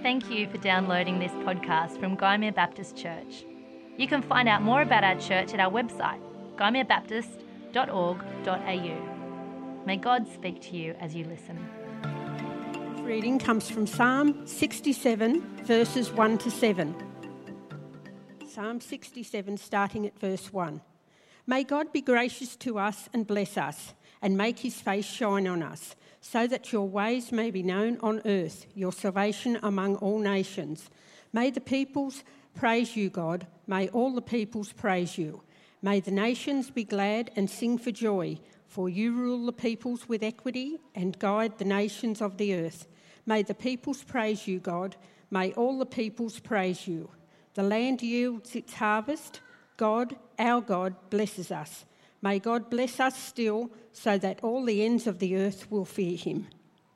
Thank you for downloading this podcast from Gymea Baptist Church. You can find out more about our church at our website, gymeabaptist.org.au. May God speak to you as you listen. Reading comes from Psalm 67, verses 1 to 7. Psalm 67, starting at verse 1. May God be gracious to us and bless us, and make his face shine on us, so that your ways may be known on earth, your salvation among all nations. May the peoples praise you, God. May all the peoples praise you. May the nations be glad and sing for joy, for you rule the peoples with equity and guide the nations of the earth. May the peoples praise you, God. May all the peoples praise you. The land yields its harvest. God, our God, blesses us. May God bless us still, so that all the ends of the earth will fear him.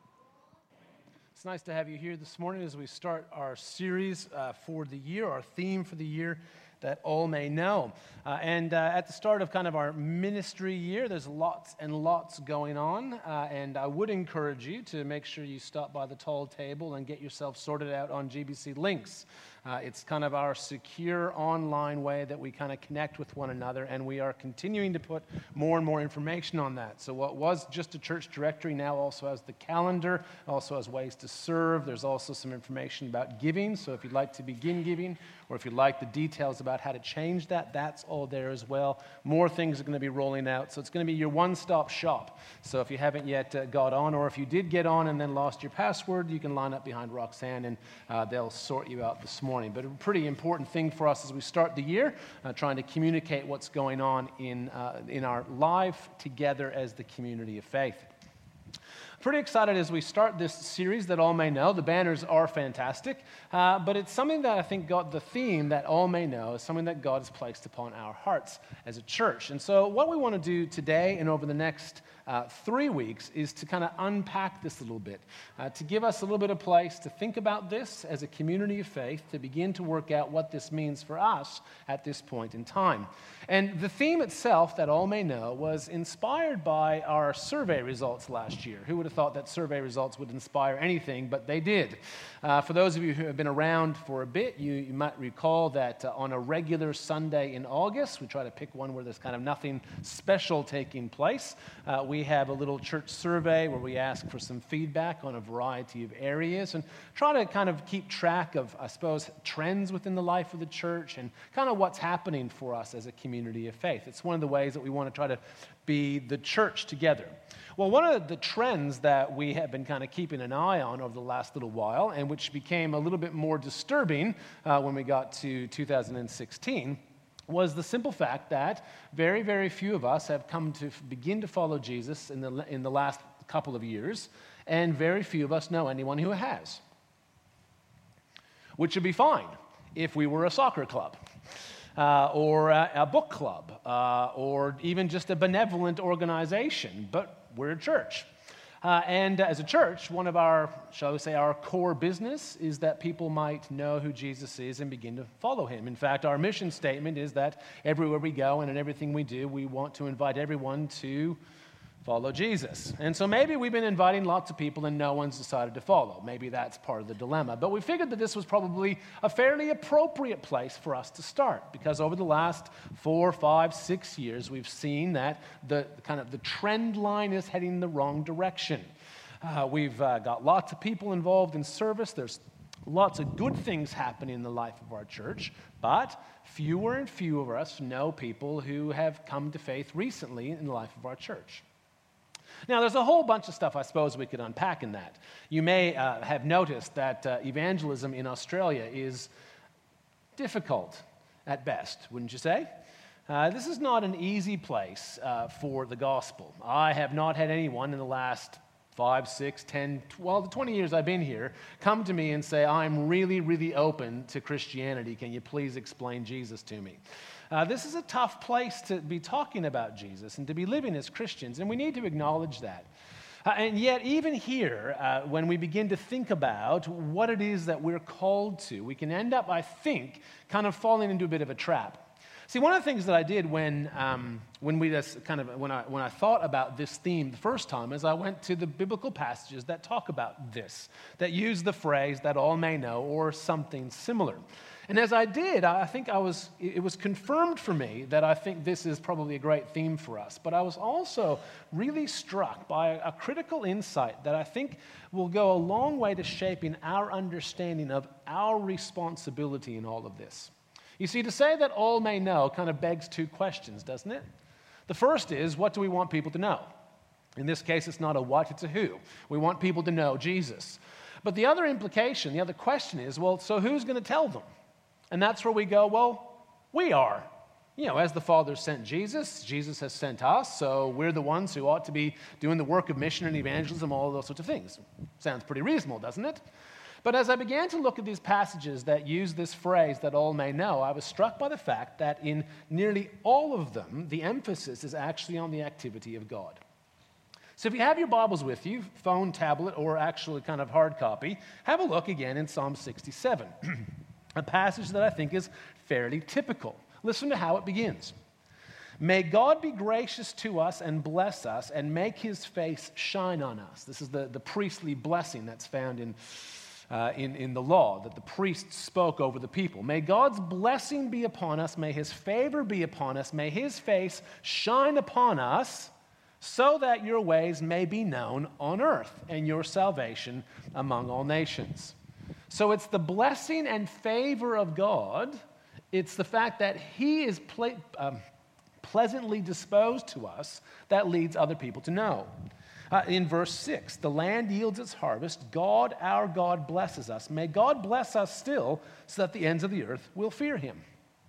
It's nice to have you here this morning as we start our series for the year, our theme for the year, that all may know. At the start of kind of our ministry year, there's lots and lots going on, and I would encourage you to make sure you stop by the tall table and get yourself sorted out on GBC Links. It's kind of our secure online way that we kind of connect with one another, and we are continuing to put more and more information on that. So what was just a church directory now also has the calendar, also has ways to serve. There's also some information about giving, so if you'd like to begin giving, or if you'd like the details about how to change that, that's all there as well. More things are going to be rolling out, so it's going to be your one-stop shop. So if you haven't yet got on, or if you did get on and then lost your password, you can line up behind Roxanne and they'll sort you out this morning. But a pretty important thing for us as we start the year, trying to communicate what's going on in our life together as the community of faith. Pretty excited as we start this series that all may know. The banners are fantastic, but it's something that I think the theme that all may know is something that God has placed upon our hearts as a church. And so what we want to do today and over the next 3 weeks is to kind of unpack this a little bit, to give us a little bit of place to think about this as a community of faith, to begin to work out what this means for us at this point in time. And the theme itself, that all may know, was inspired by our survey results last year. Who would have thought that survey results would inspire anything, but they did. For those of you who have been around for a bit, you might recall that on a regular Sunday in August, we try to pick one where there's kind of nothing special taking place. We have a little church survey where we ask for some feedback on a variety of areas and try to kind of keep track of, I suppose, trends within the life of the church and kind of what's happening for us as a community of faith. It's one of the ways that we want to try to be the church together. Well, one of the trends that we have been kind of keeping an eye on over the last little while, and which became a little bit more disturbing when we got to 2016, was the simple fact that very, very few of us have come to begin to follow Jesus in the last couple of years, and very few of us know anyone who has. Which would be fine if we were a soccer club, or a book club, or even just a benevolent organization, but we're a church. And as a church, one of our, shall we say, our core business is that people might know who Jesus is and begin to follow him. In fact, our mission statement is that everywhere we go and in everything we do, we want to invite everyone to follow Jesus. And so maybe we've been inviting lots of people and no one's decided to follow. Maybe that's part of the dilemma. But we figured that this was probably a fairly appropriate place for us to start, because over the last 4, 5, 6 years, we've seen that the trend line is heading the wrong direction. We've got lots of people involved in service. There's lots of good things happening in the life of our church, but fewer and fewer of us know people who have come to faith recently in the life of our church. Now, there's a whole bunch of stuff I suppose we could unpack in that. You may have noticed that evangelism in Australia is difficult at best, wouldn't you say? This is not an easy place for the gospel. I have not had anyone in the last 5, 6, 10, 12, the 20 years I've been here come to me and say, I'm really, really open to Christianity. Can you please explain Jesus to me? This is a tough place to be talking about Jesus and to be living as Christians, and we need to acknowledge that. And yet, even here, when we begin to think about what it is that we're called to, we can end up, I think, kind of falling into a bit of a trap. See, one of the things that I did when I thought about this theme the first time is I went to the biblical passages that talk about this, that use the phrase "that all may know" or something similar. And as I did, it was confirmed for me that I think this is probably a great theme for us. But I was also really struck by a critical insight that I think will go a long way to shaping our understanding of our responsibility in all of this. You see, to say that all may know kind of begs two questions, doesn't it? The first is, what do we want people to know? In this case, it's not a what, it's a who. We want people to know Jesus. But the other implication, the other question is, well, so who's going to tell them? And that's where we go, well, we are. As the Father sent Jesus, Jesus has sent us, so we're the ones who ought to be doing the work of mission and evangelism, all of those sorts of things. Sounds pretty reasonable, doesn't it? But as I began to look at these passages that use this phrase, "that all may know," I was struck by the fact that in nearly all of them, the emphasis is actually on the activity of God. So if you have your Bibles with you, phone, tablet, or actually kind of hard copy, have a look again in Psalm 67, a passage that I think is fairly typical. Listen to how it begins. "May God be gracious to us and bless us and make his face shine on us." This is the priestly blessing that's found in the law that the priests spoke over the people. "May God's blessing be upon us, may his favor be upon us, may his face shine upon us, so that your ways may be known on earth and your salvation among all nations." So it's the blessing and favor of God. It's the fact that he is pleasantly disposed to us that leads other people to know. In verse 6, "The land yields its harvest. God, our God, blesses us. May God bless us still, so that the ends of the earth will fear him."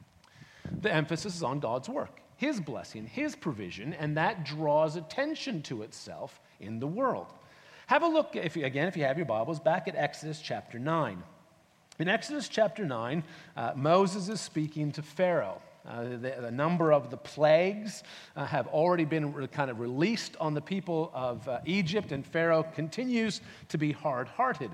The emphasis is on God's work, his blessing, his provision, and that draws attention to itself in the world. Have a look, if you have your Bibles, back at Exodus chapter 9. In Exodus chapter 9, Moses is speaking to Pharaoh. The number of the plagues have already been kind of released on the people of Egypt, and Pharaoh continues to be hard-hearted.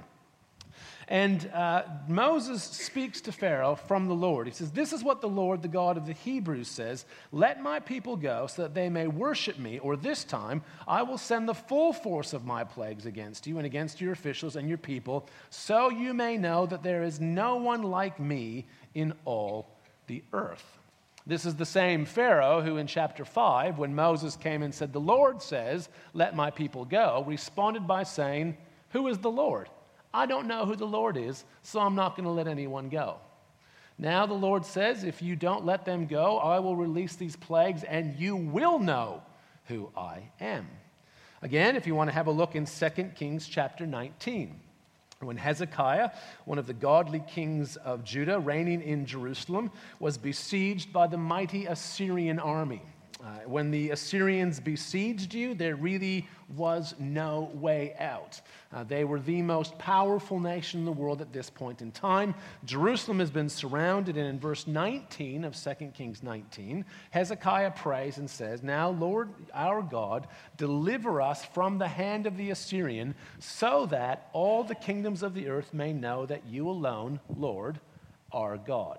And Moses speaks to Pharaoh from the Lord. He says, "This is what the Lord, the God of the Hebrews, says, let my people go so that they may worship me, or this time I will send the full force of my plagues against you and against your officials and your people, so you may know that there is no one like me in all the earth." This is the same Pharaoh who in chapter 5, when Moses came and said, "The Lord says, let my people go," responded by saying, "Who is the Lord? I don't know who the Lord is, so I'm not going to let anyone go." Now the Lord says, "If you don't let them go, I will release these plagues and you will know who I am." Again, if you want to have a look in 2 Kings chapter 19. When Hezekiah, one of the godly kings of Judah, reigning in Jerusalem, was besieged by the mighty Assyrian army. When the Assyrians besieged you, there really was no way out. They were the most powerful nation in the world at this point in time. Jerusalem has been surrounded, and in verse 19 of 2 Kings 19, Hezekiah prays and says, "Now, Lord our God, deliver us from the hand of the Assyrian, so that all the kingdoms of the earth may know that you alone, Lord, are God."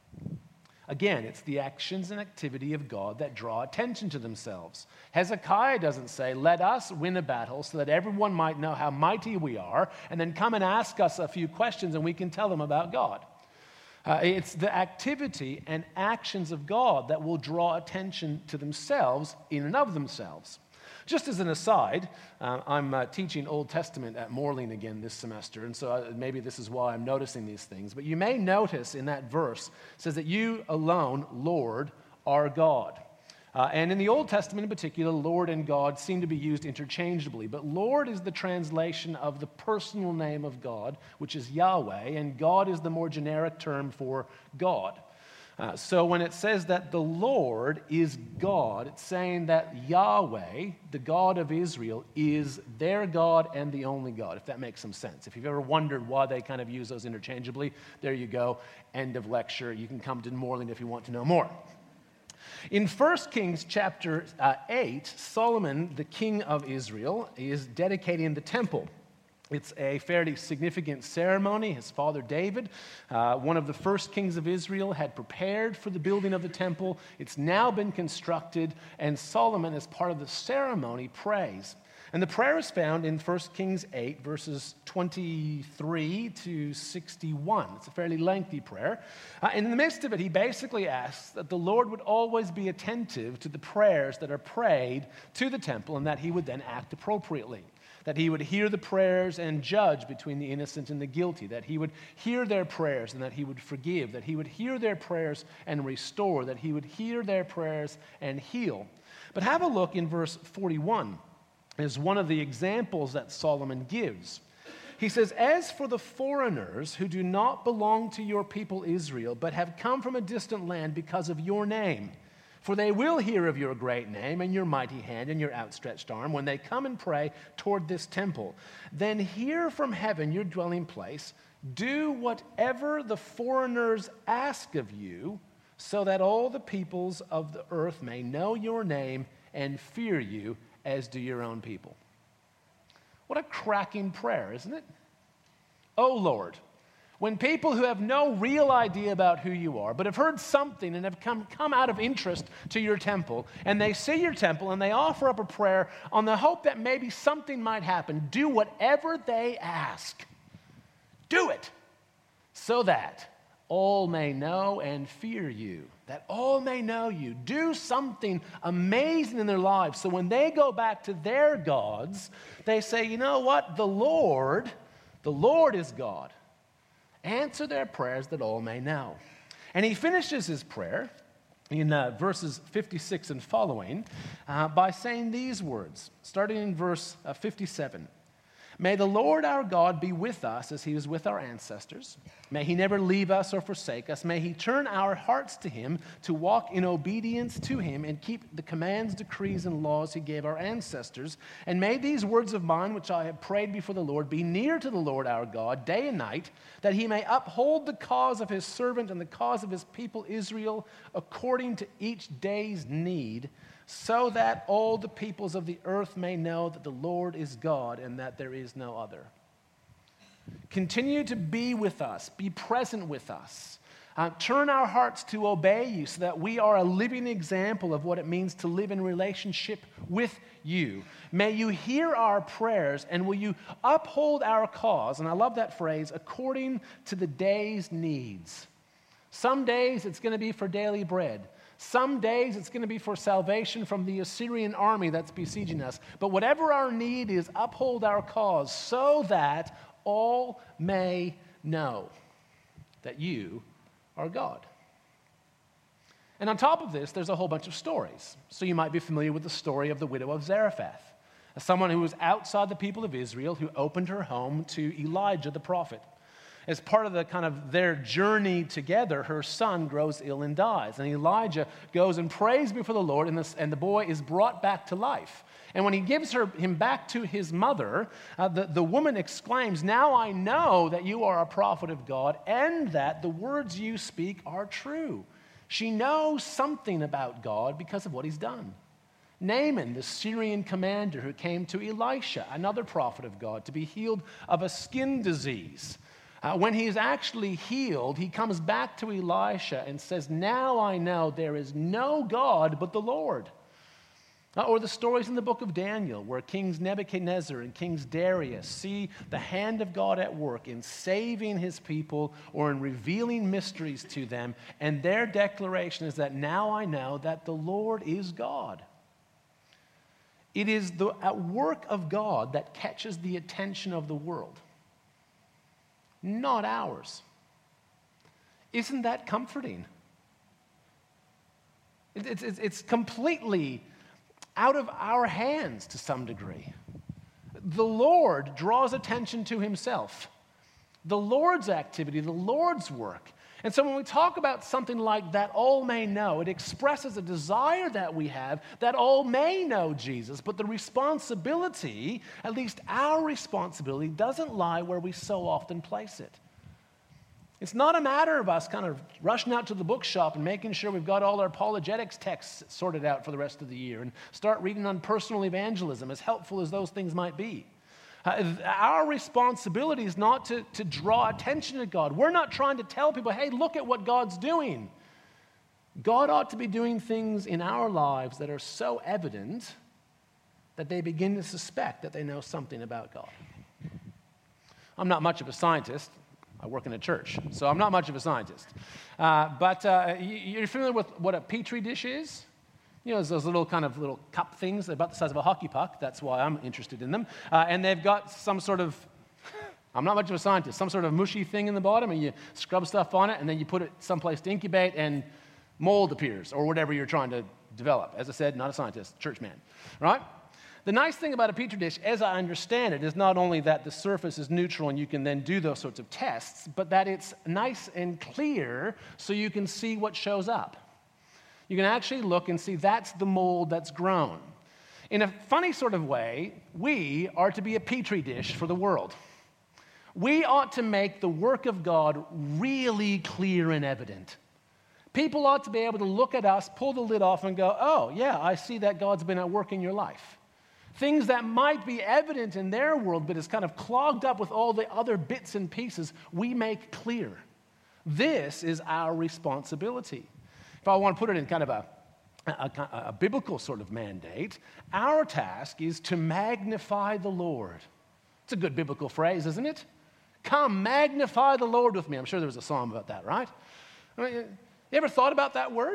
Again, it's the actions and activity of God that draw attention to themselves. Hezekiah doesn't say, "Let us win a battle so that everyone might know how mighty we are, and then come and ask us a few questions and we can tell them about God." It's the activity and actions of God that will draw attention to themselves in and of themselves. Just as an aside, I'm teaching Old Testament at Moreling again this semester, and so maybe this is why I'm noticing these things. But you may notice in that verse, it says that you alone, Lord, are God. And in the Old Testament in particular, Lord and God seem to be used interchangeably. But Lord is the translation of the personal name of God, which is Yahweh, and God is the more generic term for God. So when it says that the Lord is God, it's saying that Yahweh, the God of Israel, is their God and the only God, if that makes some sense. If you've ever wondered why they kind of use those interchangeably, there you go. End of lecture. You can come to Moreland if you want to know more. In 1 Kings chapter 8, Solomon, the king of Israel, is dedicating the temple. It's a fairly significant ceremony. His father David, one of the first kings of Israel, had prepared for the building of the temple. It's now been constructed, and Solomon, as part of the ceremony, prays. And the prayer is found in 1 Kings 8, verses 23 to 61. It's a fairly lengthy prayer. And in the midst of it, he basically asks that the Lord would always be attentive to the prayers that are prayed to the temple, and that he would then act appropriately. That he would hear the prayers and judge between the innocent and the guilty, that he would hear their prayers and that he would forgive, that he would hear their prayers and restore, that he would hear their prayers and heal. But have a look in verse 41 as one of the examples that Solomon gives. He says, "As for the foreigners who do not belong to your people Israel, but have come from a distant land because of your name, for they will hear of your great name and your mighty hand and your outstretched arm when they come and pray toward this temple. Then hear from heaven your dwelling place. Do whatever the foreigners ask of you, so that all the peoples of the earth may know your name and fear you as do your own people." What a cracking prayer, isn't it? Oh Lord, when people who have no real idea about who you are, but have heard something and have come out of interest to your temple, and they see your temple and they offer up a prayer on the hope that maybe something might happen, do whatever they ask. Do it, so that all may know and fear you, that all may know you. Do something amazing in their lives, so when they go back to their gods, they say, you know what, the Lord is God. Answer their prayers that all may know. And he finishes his prayer in verses 56 and following by saying these words, starting in verse 57. "May the Lord our God be with us as he was with our ancestors. May he never leave us or forsake us. May he turn our hearts to him to walk in obedience to him and keep the commands, decrees, and laws he gave our ancestors. And may these words of mine, which I have prayed before the Lord, be near to the Lord our God day and night, that he may uphold the cause of his servant and the cause of his people Israel according to each day's need, so that all the peoples of the earth may know that the Lord is God and that there is no other." Continue to be with us, be present with us. Turn our hearts to obey you so that we are a living example of what it means to live in relationship with you. May you hear our prayers, and will you uphold our cause, and I love that phrase, according to the day's needs. Some days it's going to be for daily bread. Some days it's going to be for salvation from the Assyrian army that's besieging us. But whatever our need is, uphold our cause so that all may know that you are God. And on top of this, there's a whole bunch of stories. So you might be familiar with the story of the widow of Zarephath, someone who was outside the people of Israel who opened her home to Elijah the prophet. As part of the kind of their journey together, her son grows ill and dies. And Elijah goes and prays before the Lord, and the boy is brought back to life. And when he gives him back to his mother, the woman exclaims, "Now I know that you are a prophet of God and that the words you speak are true." She knows something about God because of what he's done. Naaman, the Syrian commander who came to Elisha, another prophet of God, to be healed of a skin disease. When he's actually healed, he comes back to Elisha and says, "Now I know there is no God but the Lord." Or the stories in the book of Daniel, where Kings Nebuchadnezzar and Kings Darius see the hand of God at work in saving his people or in revealing mysteries to them, and their declaration is that now I know that the Lord is God. It is the work of God that catches the attention of the world, not ours. Isn't that comforting? It's completely out of our hands to some degree. The Lord draws attention to himself. The Lord's activity, the Lord's work. And so when we talk about something like that all may know, it expresses a desire that we have that all may know Jesus. But the responsibility, at least our responsibility, doesn't lie where we so often place it. It's not a matter of us kind of rushing out to the bookshop and making sure we've got all our apologetics texts sorted out for the rest of the year and start reading on personal evangelism, as helpful as those things might be. Our responsibility is not to draw attention to God. We're not trying to tell people, hey, look at what God's doing. God ought to be doing things in our lives that are so evident that they begin to suspect that they know something about God. I'm not much of a scientist. I work in a church, so I'm not much of a scientist. But you're familiar with what a Petri dish is? You know, there's those little cup things about the size of a hockey puck. That's why I'm interested in them. And they've got some sort of, I'm not much of a scientist, some sort of mushy thing in the bottom, and you scrub stuff on it, and then you put it someplace to incubate, and mold appears, or whatever you're trying to develop. As I said, not a scientist, church man, right? The nice thing about a Petri dish, as I understand it, is not only that the surface is neutral and you can then do those sorts of tests, but that it's nice and clear so you can see what shows up. You can actually look and see that's the mold that's grown. In a funny sort of way, we are to be a Petri dish for the world. We ought to make the work of God really clear and evident. People ought to be able to look at us, pull the lid off, and go, oh, yeah, I see that God's been at work in your life. Things that might be evident in their world, but is kind of clogged up with all the other bits and pieces, we make clear. This is our responsibility. If I want to put it in kind of a biblical sort of mandate, our task is to magnify the Lord. It's a good biblical phrase, isn't it? Come, magnify the Lord with me. I'm sure there was a psalm about that, right? I mean, you ever thought about that word?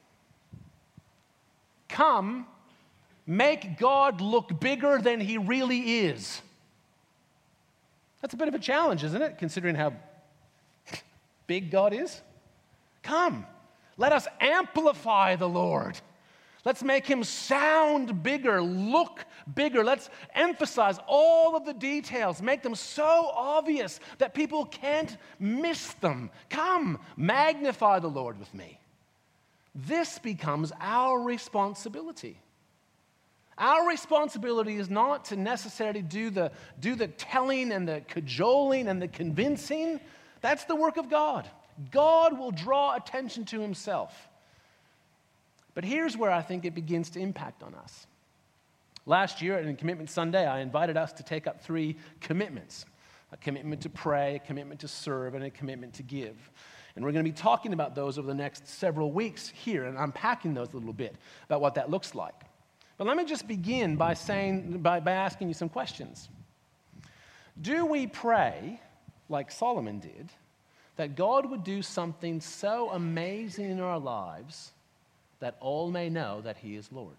Come, make God look bigger than he really is. That's a bit of a challenge, isn't it, considering how big God is? Come, let us amplify the Lord. Let's make him sound bigger, look bigger. Let's emphasize all of the details, make them so obvious that people can't miss them. Come, magnify the Lord with me. This becomes our responsibility. Our responsibility is not to necessarily do the telling and the cajoling and the convincing. That's the work of God. God will draw attention to himself. But here's where I think it begins to impact on us. Last year in Commitment Sunday, I invited us to take up 3 commitments. A commitment to pray, a commitment to serve, and a commitment to give. And we're going to be talking about those over the next several weeks here and unpacking those a little bit about what that looks like. But let me just begin by asking you some questions. Do we pray, like Solomon did, that God would do something so amazing in our lives that all may know that he is Lord?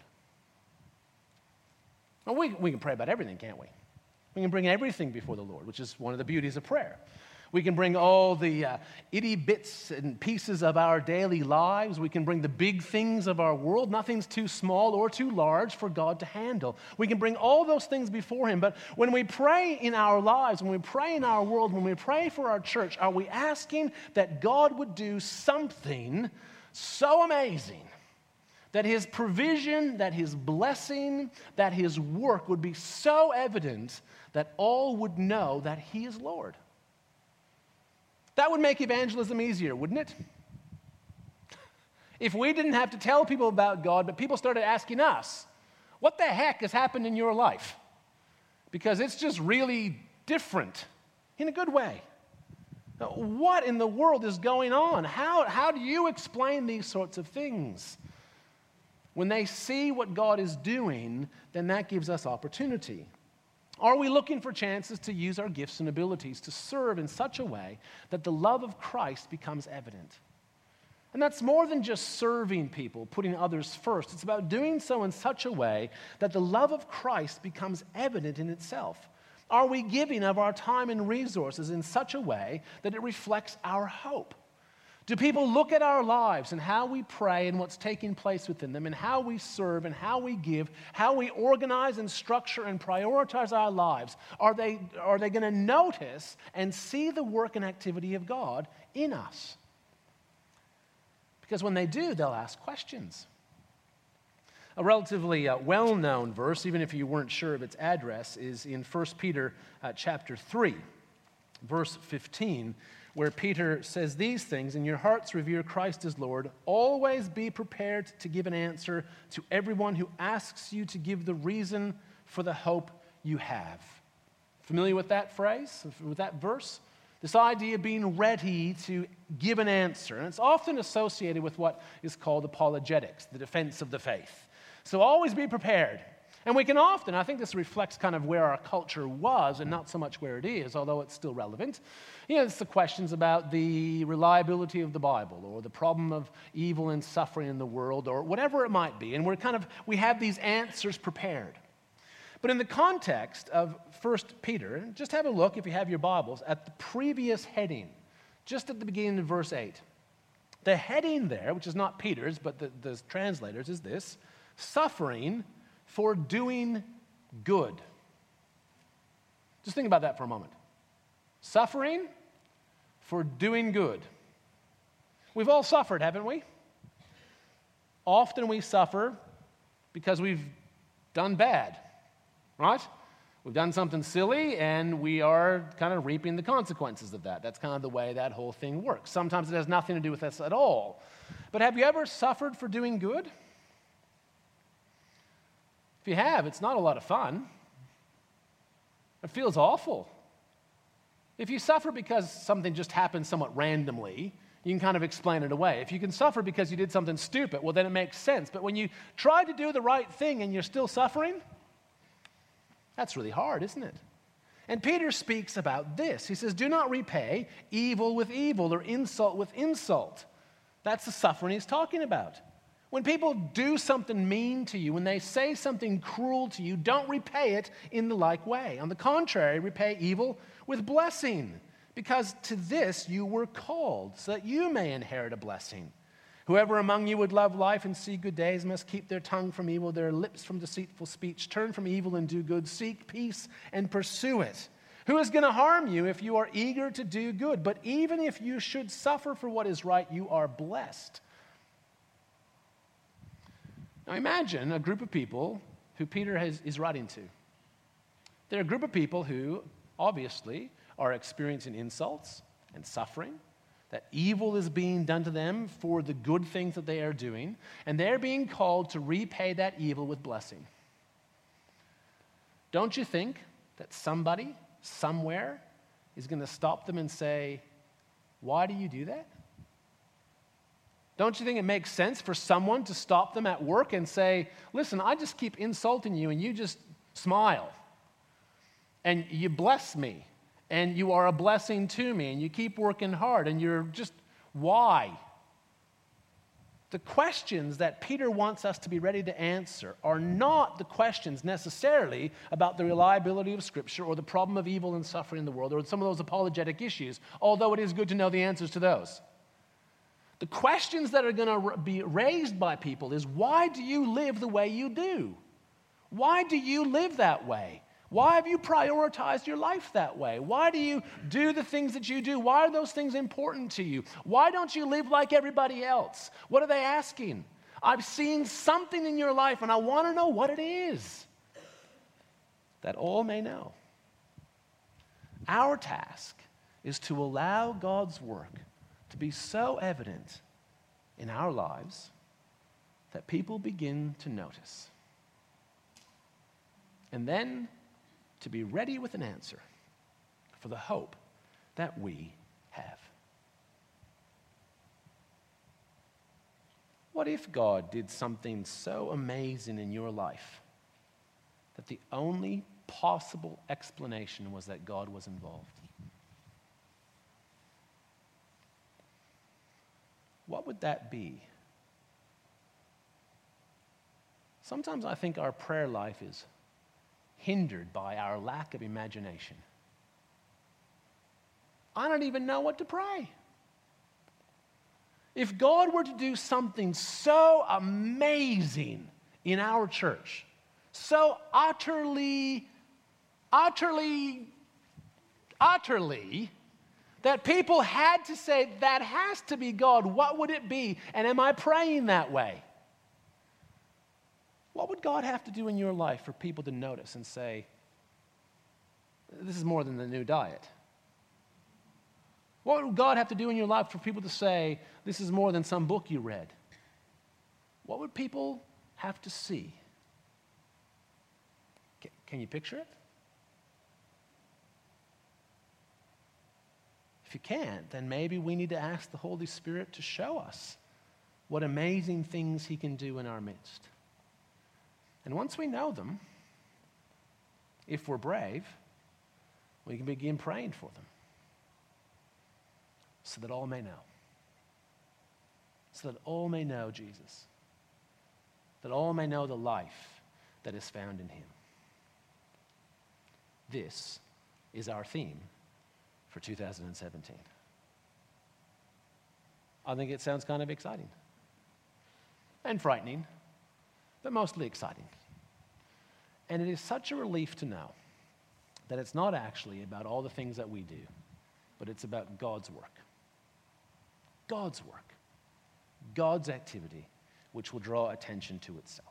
Well, we can pray about everything, can't we? We can bring everything before the Lord, which is one of the beauties of prayer. We can bring all the itty bits and pieces of our daily lives. We can bring the big things of our world. Nothing's too small or too large for God to handle. We can bring all those things before him. But when we pray in our lives, when we pray in our world, when we pray for our church, are we asking that God would do something so amazing that his provision, that his blessing, that his work would be so evident that all would know that he is Lord? That would make evangelism easier, wouldn't it? If we didn't have to tell people about God, but people started asking us, what the heck has happened in your life? Because it's just really different in a good way. Now, what in the world is going on? How do you explain these sorts of things? When they see what God is doing, then that gives us opportunity. Are we looking for chances to use our gifts and abilities to serve in such a way that the love of Christ becomes evident? And that's more than just serving people, putting others first. It's about doing so in such a way that the love of Christ becomes evident in itself. Are we giving of our time and resources in such a way that it reflects our hope? Do people look at our lives and how we pray and what's taking place within them and how we serve and how we give, how we organize and structure and prioritize our lives? Are they going to notice and see the work and activity of God in us? Because when they do, they'll ask questions. A relatively well-known verse, even if you weren't sure of its address, is in 1 Peter chapter 3, verse 15, where Peter says these things: "In your hearts revere Christ as Lord. Always be prepared to give an answer to everyone who asks you to give the reason for the hope you have." Familiar with that phrase, with that verse? This idea of being ready to give an answer. And it's often associated with what is called apologetics, the defense of the faith. So always be prepared. And we can often, I think this reflects kind of where our culture was and not so much where it is, although it's still relevant. It's the questions about the reliability of the Bible or the problem of evil and suffering in the world or whatever it might be. And we have these answers prepared. But in the context of 1 Peter, just have a look, if you have your Bibles, at the previous heading, just at the beginning of verse 8. The heading there, which is not Peter's, but the translator's, is this: suffering for doing good. Just think about that for a moment. Suffering for doing good. We've all suffered, haven't we? Often we suffer because we've done bad, right? We've done something silly and we are kind of reaping the consequences of that. That's kind of the way that whole thing works. Sometimes it has nothing to do with us at all. But have you ever suffered for doing good? If you have, it's not a lot of fun. It feels awful. If you suffer because something just happened somewhat randomly, you can kind of explain it away. If you can suffer because you did something stupid, well, then it makes sense. But when you try to do the right thing and you're still suffering, that's really hard, isn't it? And Peter speaks about this. He says, do not repay evil with evil or insult with insult. That's the suffering he's talking about. When people do something mean to you, when they say something cruel to you, don't repay it in the like way. On the contrary, repay evil with blessing, because to this you were called, so that you may inherit a blessing. Whoever among you would love life and see good days must keep their tongue from evil, their lips from deceitful speech. Turn from evil and do good. Seek peace and pursue it. Who is going to harm you if you are eager to do good? But even if you should suffer for what is right, you are blessed. Now imagine a group of people who Peter is writing to. They're a group of people who obviously are experiencing insults and suffering, that evil is being done to them for the good things that they are doing, and they're being called to repay that evil with blessing. Don't you think that somebody, somewhere, is going to stop them and say, why do you do that? Don't you think it makes sense for someone to stop them at work and say, listen, I just keep insulting you and you just smile and you bless me and you are a blessing to me and you keep working hard and you're just, why? The questions that Peter wants us to be ready to answer are not the questions necessarily about the reliability of Scripture or the problem of evil and suffering in the world or some of those apologetic issues, although it is good to know the answers to those. The questions that are going to be raised by people is, why do you live the way you do? Why do you live that way? Why have you prioritized your life that way? Why do you do the things that you do? Why are those things important to you? Why don't you live like everybody else? What are they asking? I've seen something in your life and I want to know what it is, that all may know. Our task is to allow God's work to be so evident in our lives that people begin to notice. And then to be ready with an answer for the hope that we have. What if God did something so amazing in your life that the only possible explanation was that God was involved? What would that be? Sometimes I think our prayer life is hindered by our lack of imagination. I don't even know what to pray. If God were to do something so amazing in our church, so utterly that people had to say, that has to be God, what would it be? And am I praying that way? What would God have to do in your life for people to notice and say, this is more than the new diet? What would God have to do in your life for people to say, this is more than some book you read? What would people have to see? Can you picture it? If you can't, then maybe we need to ask the Holy Spirit to show us what amazing things he can do in our midst. And once we know them, if we're brave, we can begin praying for them so that all may know. So that all may know Jesus. That all may know the life that is found in him. This is our theme for 2017. I think it sounds kind of exciting and frightening, but mostly exciting. And it is such a relief to know that it's not actually about all the things that we do, but it's about God's work. God's work. God's activity, which will draw attention to itself.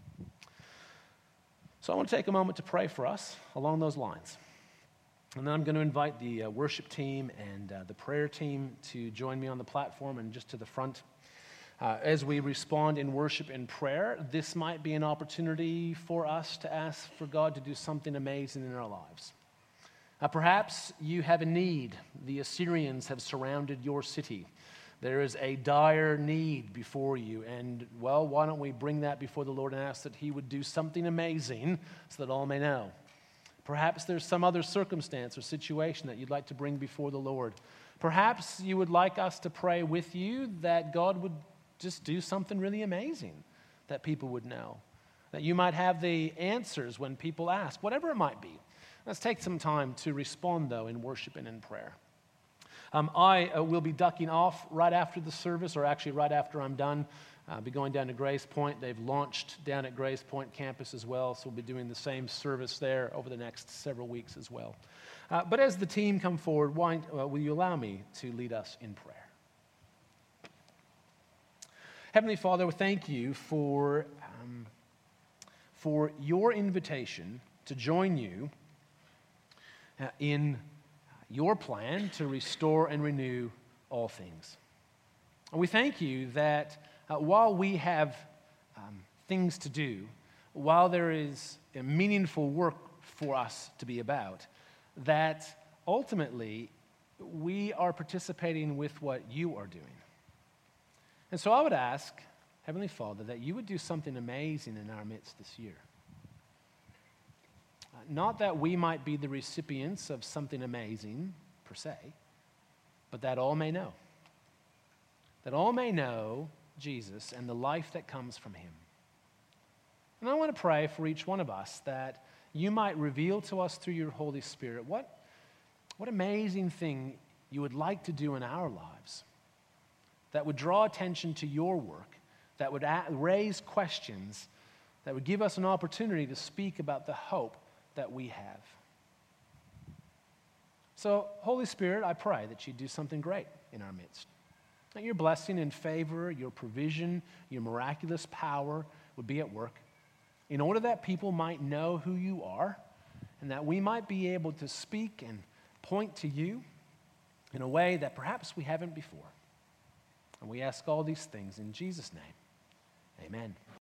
So I want to take a moment to pray for us along those lines. And then I'm going to invite the worship team and the prayer team to join me on the platform and just to the front. As we respond in worship and prayer, this might be an opportunity for us to ask for God to do something amazing in our lives. Perhaps you have a need. The Assyrians have surrounded your city. There is a dire need before you, and, well, why don't we bring that before the Lord and ask that he would do something amazing so that all may know. Perhaps there's some other circumstance or situation that you'd like to bring before the Lord. Perhaps you would like us to pray with you that God would just do something really amazing that people would know, that you might have the answers when people ask, whatever it might be. Let's take some time to respond, though, in worship and in prayer. I will be ducking off right after the service, or actually right after I'm done. I'll be going down to Grace Point. They've launched down at Grace Point campus as well, so we'll be doing the same service there over the next several weeks as well. But as the team come forward, will you allow me to lead us in prayer? Heavenly Father, we thank you for your invitation to join you in your plan to restore and renew all things. And we thank you that while we have things to do, while there is a meaningful work for us to be about, that ultimately we are participating with what you are doing. And so I would ask, Heavenly Father, that you would do something amazing in our midst this year. Not that we might be the recipients of something amazing, per se, but that all may know. That all may know Jesus and the life that comes from him. And I want to pray for each one of us that you might reveal to us through your Holy Spirit what amazing thing you would like to do in our lives that would draw attention to your work, that would raise questions, that would give us an opportunity to speak about the hope that we have. So, Holy Spirit, I pray that you do something great in our midst. That your blessing and favor, your provision, your miraculous power would be at work in order that people might know who you are and that we might be able to speak and point to you in a way that perhaps we haven't before. And we ask all these things in Jesus' name. Amen.